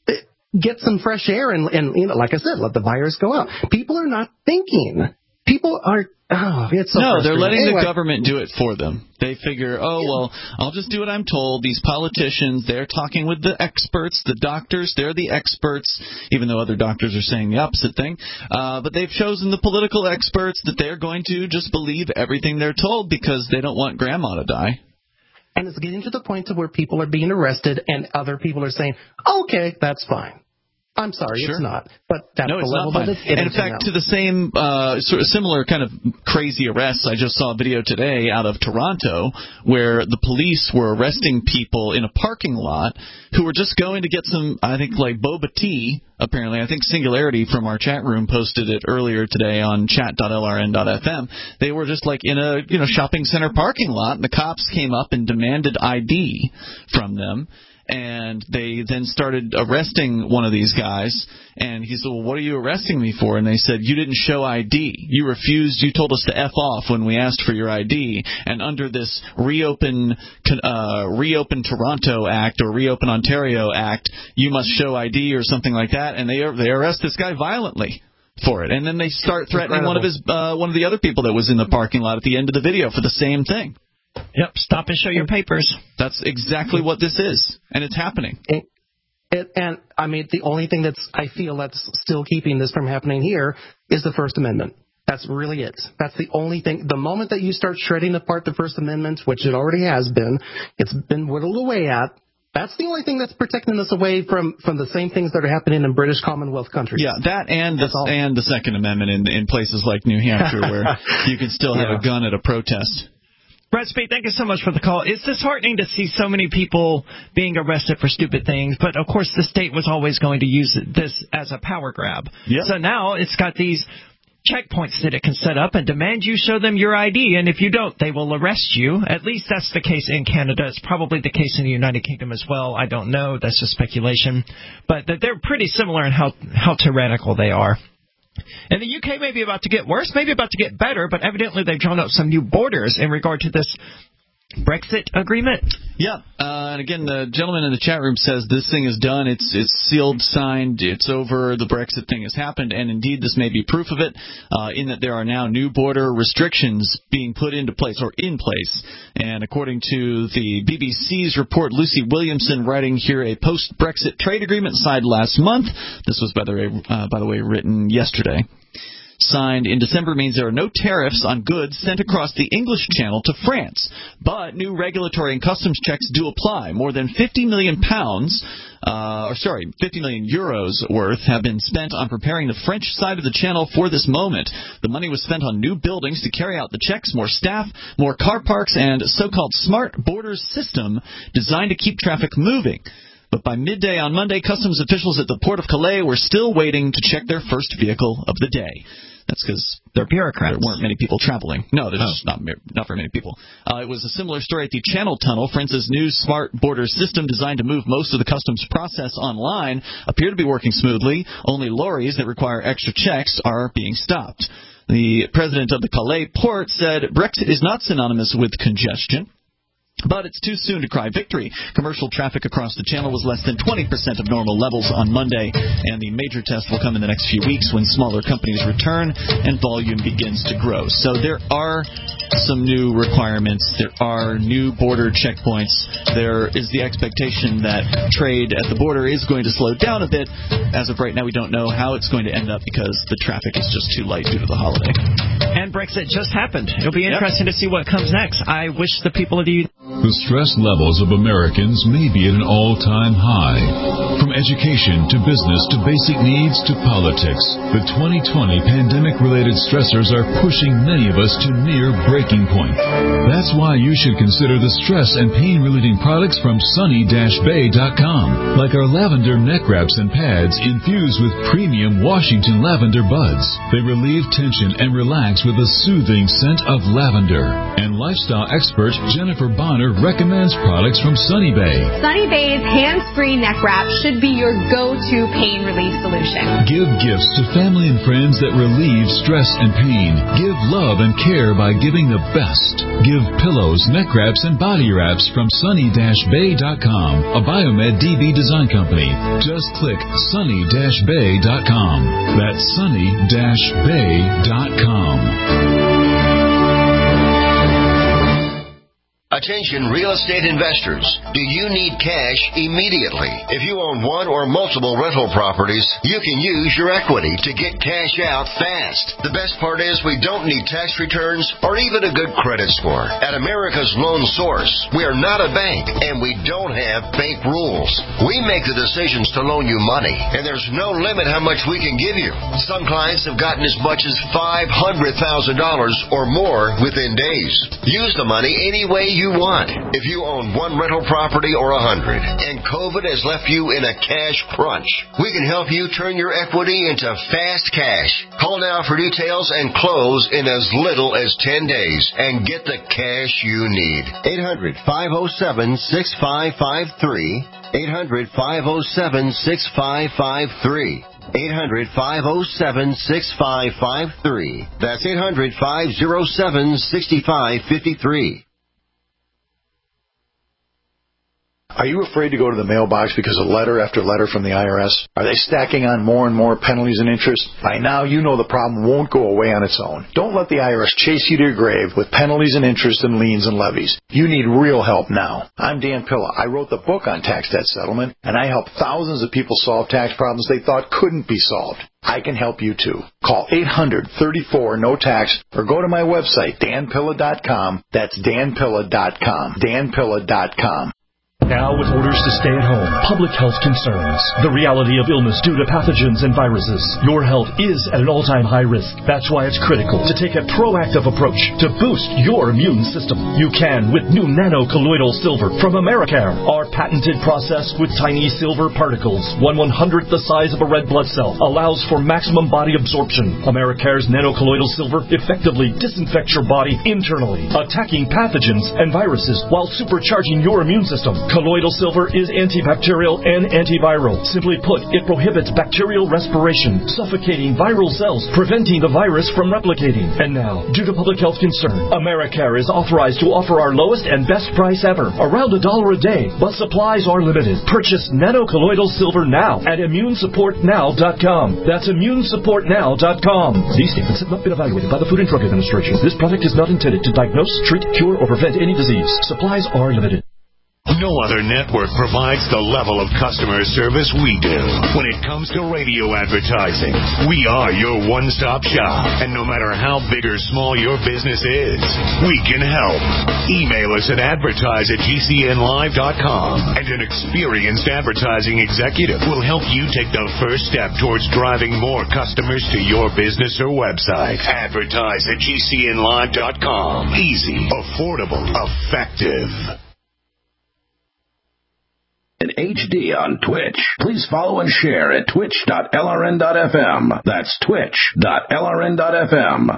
get some fresh air and, and, you know, like I said, let the virus go out? People are not thinking. People are, oh, it's so No, they're letting anyway. the government do it for them. They figure, oh, well, I'll just do what I'm told. These politicians, they're talking with the experts, the doctors, they're the experts, even though other doctors are saying the opposite thing. Uh, but they've chosen the political experts that they're going to just believe everything they're told because they don't want grandma to die. And it's getting to the point to where people are being arrested and other people are saying, okay, that's fine. I'm sorry, sure. it's not. But that's no, the it's level not that it's getting and in fact, to, to the same uh, sort of similar kind of crazy arrests, I just saw a video today out of Toronto where the police were arresting people in a parking lot who were just going to get some, I think, like boba tea. Apparently, I think Singularity from our chat room posted it earlier today on chat dot L R N dot F M. They were just like in a you know shopping center parking lot, and the cops came up and demanded I D from them. And they then started arresting one of these guys. And he said, well, what are you arresting me for? And they said, you didn't show I D. You refused. You told us to F off when we asked for your I D. And under this Reopen uh, Reopen Toronto Act or Reopen Ontario Act, you must show I D or something like that. And they they arrest this guy violently for it. And then they start threatening Incredible. one of his uh, one of the other people that was in the parking lot at the end of the video for the same thing. Yep, stop and show your papers. That's exactly what this is, and it's happening. It, it, and, I mean, the only thing that's I feel that's still keeping this from happening here is the First Amendment. That's really it. That's the only thing. The moment that you start shredding apart the First Amendment, which it already has been, it's been whittled away at, that's the only thing that's protecting us away from, from the same things that are happening in British Commonwealth countries. Yeah, that and the, and the Second Amendment in, in places like New Hampshire where you can still have yeah. a gun at a protest. Brett Spade, thank you so much for the call. It's disheartening to see so many people being arrested for stupid things, but of course the state was always going to use this as a power grab. Yep. So now it's got these checkpoints that it can set up and demand you show them your I D, and if you don't, they will arrest you. At least that's the case in Canada. It's probably the case in the United Kingdom as well. I don't know. That's just speculation. But they're pretty similar in how, how tyrannical they are. And the U K may be about to get worse, maybe about to get better, but evidently they've drawn up some new borders in regard to this Brexit agreement. Yeah, uh, and again, the gentleman in the chat room says this thing is done. It's it's sealed, signed, it's over. The Brexit thing has happened, and indeed this may be proof of it, uh, in that there are now new border restrictions being put into place or in place. And according to the B B C's report, Lucy Williamson writing here, a post-Brexit trade agreement signed last month. This was, by the way, uh, by the way, written yesterday. Signed in December means there are no tariffs on goods sent across the English Channel to France. But new regulatory and customs checks do apply. More than fifty million pounds, uh, or sorry, fifty million euros worth have been spent on preparing the French side of the channel for this moment. The money was spent on new buildings to carry out the checks, more staff, more car parks, and a so-called smart borders system designed to keep traffic moving. But by midday on Monday, customs officials at the port of Calais were still waiting to check their first vehicle of the day. That's because they're bureaucrats. There weren't many people traveling. No, there's oh. not not very many people. Uh, it was a similar story at the Channel Tunnel. France's new smart border system designed to move most of the customs process online appear to be working smoothly. Only lorries that require extra checks are being stopped. The president of the Calais port said Brexit is not synonymous with congestion. But it's too soon to cry victory. Commercial traffic across the channel was less than twenty percent of normal levels on Monday, and the major test will come in the next few weeks when smaller companies return and volume begins to grow. So there are some new requirements. There are new border checkpoints. There is the expectation that trade at the border is going to slow down a bit. As of right now, we don't know how it's going to end up because the traffic is just too light due to the holiday. And Brexit just happened. It'll be interesting yep. to see what comes next. I wish the people of the The stress levels of Americans may be at an all-time high. From education to business to basic needs to politics, the twenty twenty pandemic-related stressors are pushing many of us to near breaking point. That's why you should consider the stress and pain-relieving products from sunny dash bay dot com, like our lavender neck wraps and pads infused with premium Washington lavender buds. They relieve tension and relax with a soothing scent of lavender. And lifestyle expert Jennifer Bonner recommends products from Sunny Bay. Sunny Bay's hands-free neck wrap should be your go-to pain relief solution. Give gifts to family and friends that relieve stress and pain. Give love and care by giving the best. Give pillows, neck wraps, and body wraps from sunny dash bay dot com, a Biomed D B design company. Just click sunny dash bay dot com. That's sunny dash bay dot com. Attention real estate investors. Do you need cash immediately? If you own one or multiple rental properties, you can use your equity to get cash out fast. The best part is we don't need tax returns or even a good credit score. At America's Loan Source, we are not a bank and we don't have bank rules. We make the decisions to loan you money, and there's no limit how much we can give you. Some clients have gotten as much as five hundred thousand dollars or more within days. Use the money any way you you want. If you own one rental property or a hundred, and COVID has left you in a cash crunch, we can help you turn your equity into fast cash. Call now for details and close in as little as ten days and get the cash you need. eight hundred, five oh seven, six five five three. eight hundred, five oh seven, six five five three. eight hundred, five oh seven, six five five three. That's eight hundred, five oh seven, six five five three. Are you afraid to go to the mailbox because of letter after letter from the I R S? Are they stacking on more and more penalties and interest? By now, you know the problem won't go away on its own. Don't let the I R S chase you to your grave with penalties and interest and liens and levies. You need real help now. I'm Dan Pilla. I wrote the book on tax debt settlement, and I help thousands of people solve tax problems they thought couldn't be solved. I can help you too. Call eight hundred, thirty-four, no tax or go to my website, dan pilla dot com. That's dan pilla dot com. dan pilla dot com. Now, with orders to stay at home, public health concerns, the reality of illness due to pathogens and viruses, your health is at an all-time high risk. That's why it's critical to take a proactive approach to boost your immune system. You can with new nano-colloidal silver from Americare. Our patented process with tiny silver particles, one one-hundredth the size of a red blood cell, allows for maximum body absorption. Americare's nano-colloidal silver effectively disinfects your body internally, attacking pathogens and viruses while supercharging your immune system. Colloidal silver is antibacterial and antiviral. Simply put, it prohibits bacterial respiration, suffocating viral cells, preventing the virus from replicating. And now, due to public health concern, Americare is authorized to offer our lowest and best price ever, around a dollar a day, but supplies are limited. Purchase nano-colloidal silver now at immune support now dot com. That's immune support now dot com. These statements have not been evaluated by the Food and Drug Administration. This product is not intended to diagnose, treat, cure, or prevent any disease. Supplies are limited. No other network provides the level of customer service we do. When it comes to radio advertising, we are your one-stop shop. And no matter how big or small your business is, we can help. Email us at advertise at g c n live dot com, and an experienced advertising executive will help you take the first step towards driving more customers to your business or website. Advertise at g c n live dot com. Easy, affordable, effective. In H D on Twitch. Please follow and share at twitch dot l r n dot f m. That's twitch dot l r n dot f m.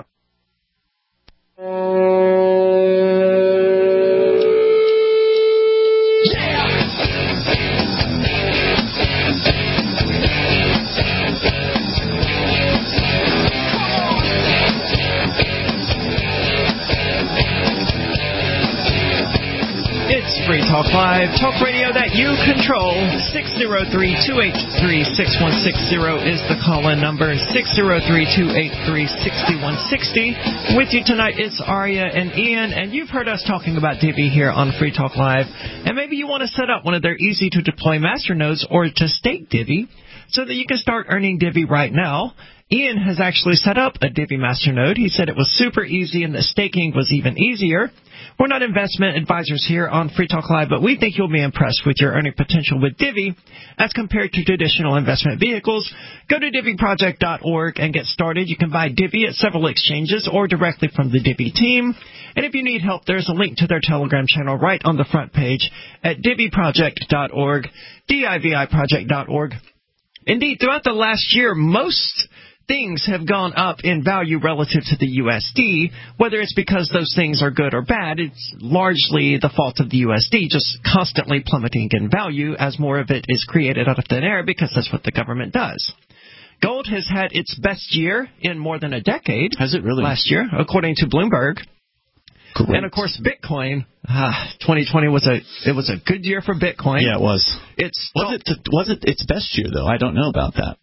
It's Free Talk Live, talk radio that you control. six oh three, two eight three, six one six oh is the call-in number. six oh three, two eight three, six one six oh. With you tonight, it's Aria and Ian, and you've heard us talking about Divvy here on Free Talk Live. And maybe you want to set up one of their easy-to-deploy masternodes or to stake Divvy so that you can start earning Divvy right now. Ian has actually set up a Divvy masternode. He said it was super easy and the staking was even easier. We're not investment advisors here on Free Talk Live, but we think you'll be impressed with your earning potential with Divvy as compared to traditional investment vehicles. Go to divvy project dot org and get started. You can buy Divvy at several exchanges or directly from the Divvy team. And if you need help, there's a link to their Telegram channel right on the front page at divvy project dot org, D I V I project dot org. Indeed, throughout the last year, most things have gone up in value relative to the U S D. Whether it's because those things are good or bad, it's largely the fault of the U S D, just constantly plummeting in value as more of it is created out of thin air because that's what the government does. Gold has had its best year in more than a decade. Has it really? Last year, according to Bloomberg. Great. And of course, Bitcoin. Ah, twenty twenty was a it was a good year for Bitcoin. Yeah, it was. It's was it was it its best year though? I don't know about that.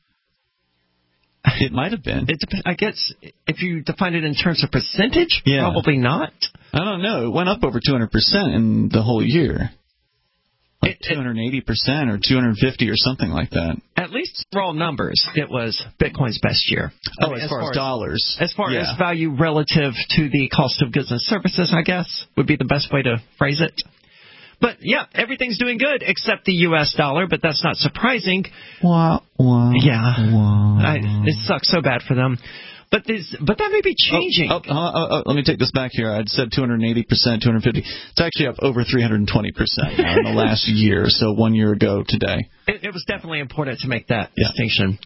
It might have been. It dep- I guess if you define it in terms of percentage, yeah. Probably not. I don't know. It went up over two hundred percent in the whole year. Like it, two hundred eighty percent or two hundred fifty or something like that. At least raw numbers, it was Bitcoin's best year. Oh, I mean, as, as far far as dollars. As far yeah. as value relative to the cost of goods and services, I guess, would be the best way to phrase it. But, yeah, everything's doing good except the U S dollar, but that's not surprising. Wah, wah, yeah. Wah. I, it sucks so bad for them. But this, but that may be changing. Oh, oh, uh, uh, let me take this back here. I'd said two hundred eighty percent, two hundred fifty. It's actually up over three hundred twenty percent now in the last year, so one year ago today. It, it was definitely important to make that yeah. distinction.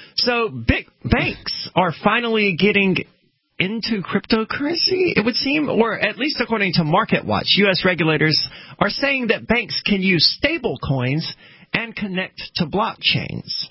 So big banks are finally getting into cryptocurrency, it would seem, or at least according to MarketWatch, U S regulators are saying that banks can use stable coins and connect to blockchains.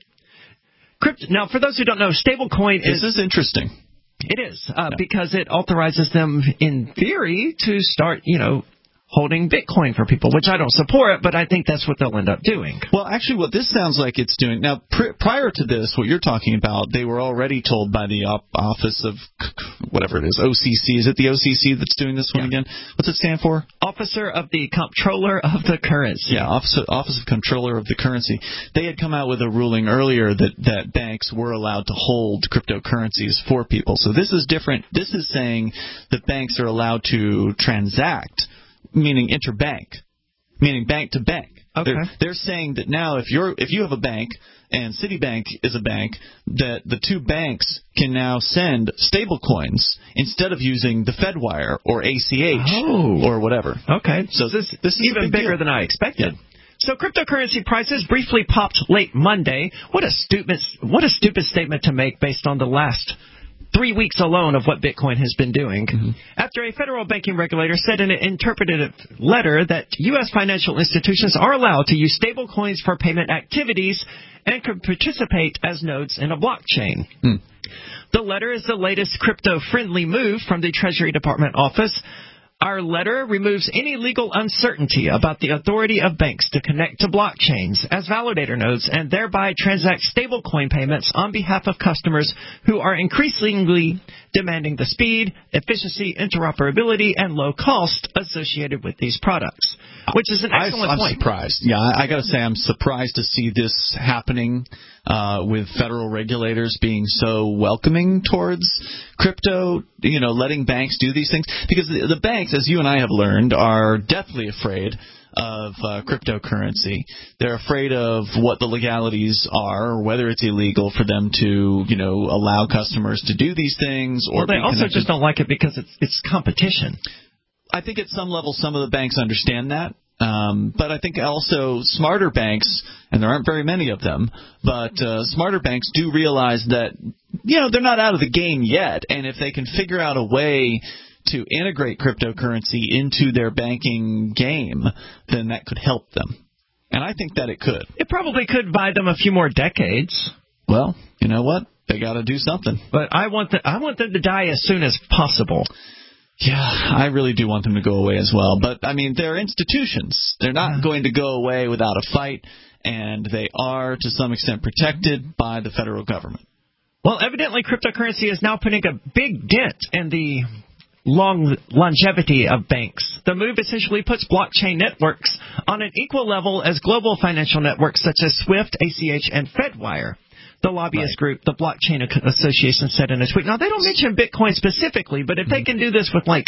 Crypt- now, for those who don't know, stablecoin is... This is interesting. It is, uh, yeah. because it authorizes them, in theory, to start, you know, holding Bitcoin for people, which I don't support, but I think that's what they'll end up doing. Well, actually, what this sounds like it's doing... Now, pr- prior to this, what you're talking about, they were already told by the op- Office of... whatever it is, O C C. Is it the O C C that's doing this one yeah. again? What's it stand for? Officer of the Comptroller of the Currency. Yeah, Office of, Office of Comptroller of the Currency. They had come out with a ruling earlier that, that banks were allowed to hold cryptocurrencies for people. So this is different. This is saying that banks are allowed to transact, meaning interbank, meaning bank to bank. Okay. They're, they're saying that now if you're if you have a bank and Citibank is a bank, that the two banks can now send stable coins instead of using the FedWire or A C H oh. or whatever. Okay. So this, this is even bigger deal. than I expected. Yeah. So cryptocurrency prices briefly popped late Monday. What a stupid what a stupid statement to make based on the last three weeks alone of what Bitcoin has been doing. Mm-hmm. After a federal banking regulator said in an interpretive letter that U S financial institutions are allowed to use stablecoins for payment activities and could participate as nodes in a blockchain. Mm. The letter is the latest crypto-friendly move from the Treasury Department office. Our letter removes any legal uncertainty about the authority of banks to connect to blockchains as validator nodes and thereby transact stablecoin payments on behalf of customers who are increasingly demanding the speed, efficiency, interoperability, and low cost associated with these products, which is an excellent I, I'm point. I'm surprised. Yeah, I, I got to say I'm surprised to see this happening uh, with federal regulators being so welcoming towards crypto, you know, letting banks do these things. Because the, the banks, as you and I have learned, are deathly afraid of uh, cryptocurrency. They're afraid of what the legalities are, or whether it's illegal for them to, you know, allow customers to do these things. Or well, they also connected. just don't like it because it's it's competition. I think at some level some of the banks understand that. Um, but I think also smarter banks, and there aren't very many of them, but uh, smarter banks do realize that, you know, they're not out of the game yet. And if they can figure out a way to integrate cryptocurrency into their banking game, then that could help them. And I think that it could. It probably could buy them a few more decades. Well, you know what? They got to do something. But I want the, I want them to die as soon as possible. Yeah, I really do want them to go away as well. But, I mean, they're institutions. They're not going to go away without a fight, and they are, to some extent, protected by the federal government. Well, evidently, cryptocurrency is now putting a big dent in the long longevity of banks. The move essentially puts blockchain networks on an equal level as global financial networks such as SWIFT, A C H, and FedWire. The lobbyist right. group, the Blockchain Association, said in a tweet. Now, they don't mention Bitcoin specifically, but if mm-hmm. they can do this with, like,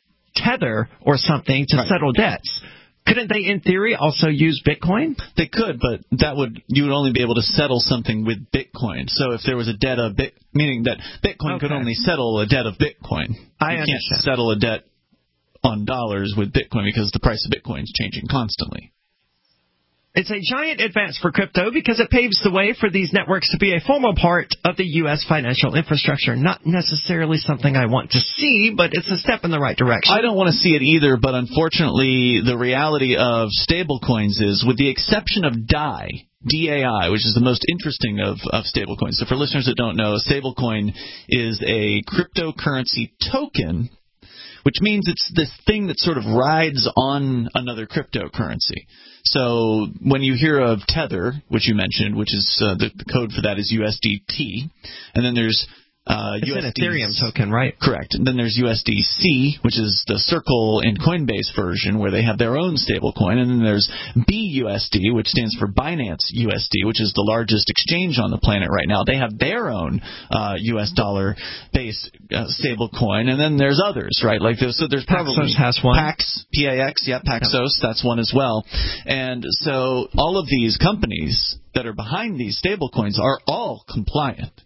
Tether or something to right. settle debts, couldn't they, in theory, also use Bitcoin? They could, but that would you would only be able to settle something with Bitcoin. So if there was a debt of Bit, meaning that Bitcoin okay. could only settle a debt of Bitcoin. I you understand. can't settle a debt on dollars with Bitcoin because the price of Bitcoin is changing constantly. It's a giant advance for crypto because it paves the way for these networks to be a formal part of the U S financial infrastructure. Not necessarily something I want to see, but it's a step in the right direction. I don't want to see it either, but unfortunately the reality of stablecoins is, with the exception of D A I, D A I, which is the most interesting of, of stablecoins. So for listeners that don't know, a stablecoin is a cryptocurrency token, which means it's this thing that sort of rides on another cryptocurrency. So when you hear of Tether, which you mentioned, which is uh, the, the code for that is U S D T, and then there's uh, it's U S D an Ethereum token, right? Correct. And then there's U S D C, which is the Circle and Coinbase version, where they have their own stablecoin. And then there's B U S D, which stands for Binance U S D, which is the largest exchange on the planet right now. They have their own uh, U S dollar-based uh, stablecoin. And then there's others, right? Like there's, so there's probably Paxos has one. Pax, P A X, yeah, Paxos, yep. That's one as well. And so all of these companies that are behind these stablecoins are all compliant.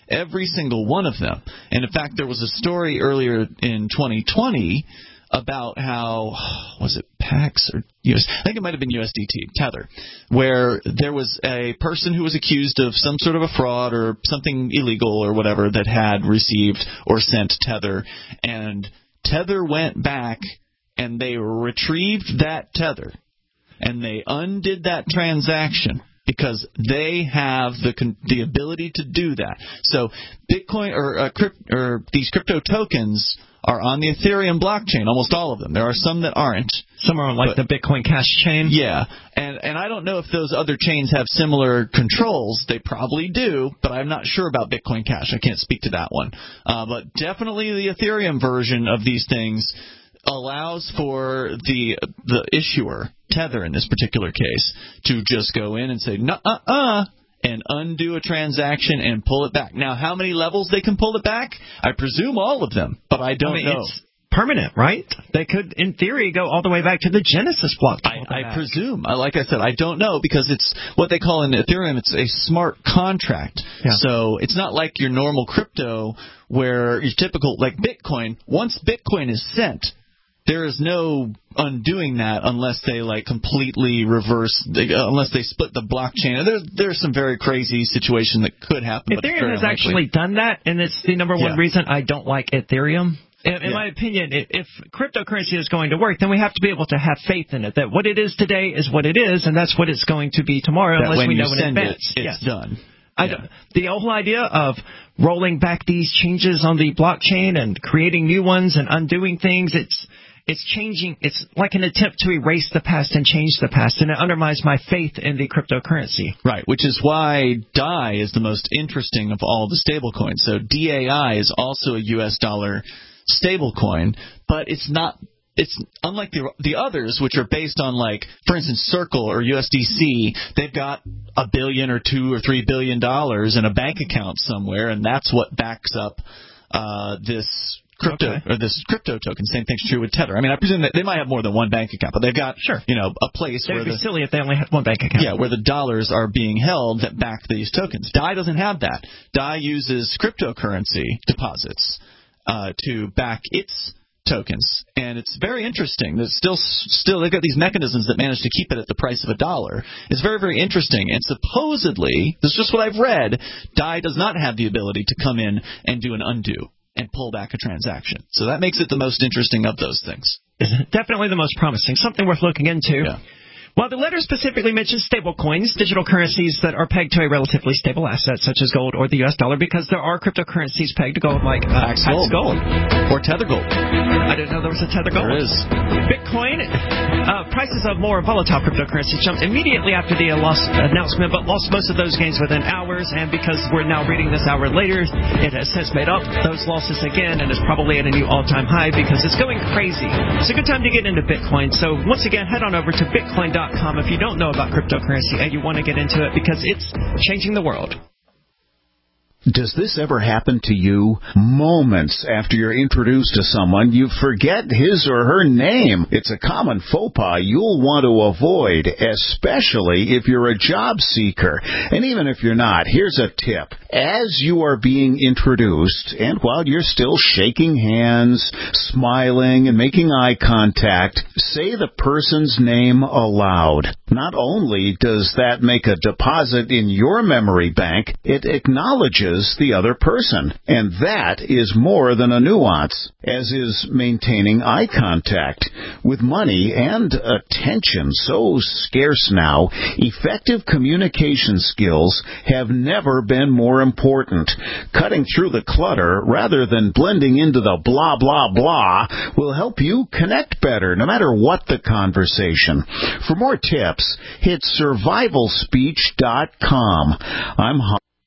Every single one of them. And in fact, there was a story earlier in twenty twenty about how, was it Pax or U S? I think it might have been U S D T, Tether, where there was a person who was accused of some sort of a fraud or something illegal or whatever that had received or sent Tether, and Tether went back and they retrieved that Tether and they undid that transaction. Because they have the the ability to do that. So Bitcoin or uh, crypt, or these crypto tokens are on the Ethereum blockchain, almost all of them. There are some that aren't. Some are on like but, the Bitcoin Cash chain. Yeah, and and I don't know if those other chains have similar controls. They probably do, but I'm not sure about Bitcoin Cash. I can't speak to that one. Uh, but definitely the Ethereum version of these things allows for the the issuer, Tether in this particular case, to just go in and say, nuh-uh-uh, and undo a transaction and pull it back. Now, how many levels they can pull it back? I presume all of them, but I don't I mean, know. It's permanent, right? They could, in theory, go all the way back to the Genesis block. I, I presume. Like I said, I don't know, because it's what they call in Ethereum, it's a smart contract. Yeah. So it's not like your normal crypto where your typical, like Bitcoin, once Bitcoin is sent, there is no undoing that unless they like completely reverse, they, uh, unless they split the blockchain. There, there's some very crazy situation that could happen. Ethereum has actually done that, and it's the number one yeah. reason I don't like Ethereum. In, in yeah. my opinion, if cryptocurrency is going to work, then we have to be able to have faith in it, that what it is today is what it is, and that's what it's going to be tomorrow, that unless when we you know in send advance. It, it's yes. done. I yeah. don't, the whole idea of rolling back these changes on the blockchain and creating new ones and undoing things, it's It's changing. It's like an attempt to erase the past and change the past, and it undermines my faith in the cryptocurrency. Right, which is why D A I is the most interesting of all the stablecoins. So D A I is also a U S dollar stablecoin, but it's not. It's unlike the the others, which are based on, like, for instance, Circle or U S D C. They've got a billion or two or three billion dollars in a bank account somewhere, and that's what backs up uh, this. Crypto okay. or this crypto token. Same thing's true with Tether. I mean, I presume that they might have more than one bank account, but they've got sure. you know a place They'd where be the silly if they only had one bank account. Yeah, where the dollars are being held that back these tokens. D A I doesn't have that. D A I uses cryptocurrency deposits uh, to back its tokens, and it's very interesting. There's still still they've got these mechanisms that manage to keep it at the price of a dollar. It's very very interesting, and supposedly this is just what I've read. D A I does not have the ability to come in and do an undo and pull back a transaction. So that makes it the most interesting of those things. Definitely the most promising. Something worth looking into. Yeah. While the letter specifically mentions stablecoins, digital currencies that are pegged to a relatively stable asset, such as gold or the U S dollar, because there are cryptocurrencies pegged to gold, like uh, Pax Gold. Gold. Or Tether Gold. I didn't know there was a Tether Gold. There is. Bitcoin, uh, prices of more volatile cryptocurrencies jumped immediately after the uh, loss announcement, but lost most of those gains within hours, and because we're now reading this hour later, it has since made up those losses again, and is probably at a new all-time high because it's going crazy. It's a good time to get into Bitcoin, so once again, head on over to bitcoin dot com if you don't know about cryptocurrency and you want to get into it, because it's changing the world. Does this ever happen to you? Moments after you're introduced to someone, you forget his or her name. It's a common faux pas you'll want to avoid, especially if you're a job seeker. And even if you're not, here's a tip. As you are being introduced, and while you're still shaking hands, smiling, and making eye contact, say the person's name aloud. Not only does that make a deposit in your memory bank, it acknowledges the other person. And that is more than a nuance, as is maintaining eye contact. With money and attention so scarce now, effective communication skills have never been more important. Cutting through the clutter rather than blending into the blah, blah, blah will help you connect better, no matter what the conversation. For more tips, hit survival speech dot com. I'm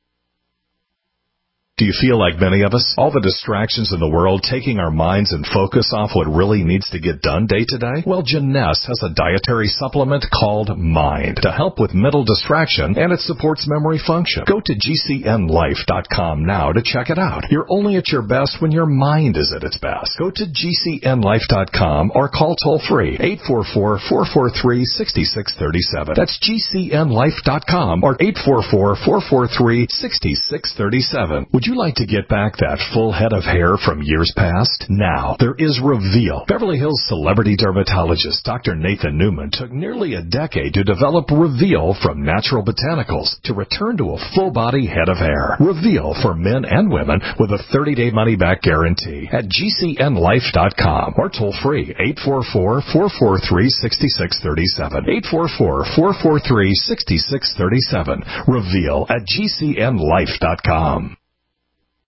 Do you feel like many of us? All the distractions in the world taking our minds and focus off what really needs to get done day to day? Well, Jeunesse has a dietary supplement called Mind to help with mental distraction, and it supports memory function. Go to G C N life dot com now to check it out. You're only at your best when your mind is at its best. Go to G C N life dot com or call toll-free eight four four, four four three, six six three seven. That's G C N life dot com or eight four four, four four three, six six three seven. Would Would you like to get back that full head of hair from years past? Now, there is Reveal. Beverly Hills celebrity dermatologist Doctor Nathan Newman took nearly a decade to develop Reveal from natural botanicals to return to a full-body head of hair. Reveal for men and women with a thirty-day money-back guarantee at G C N life dot com or toll free eight four four, four four three, six six three seven. eight four four, four four three, six six three seven. Reveal at G C N life dot com.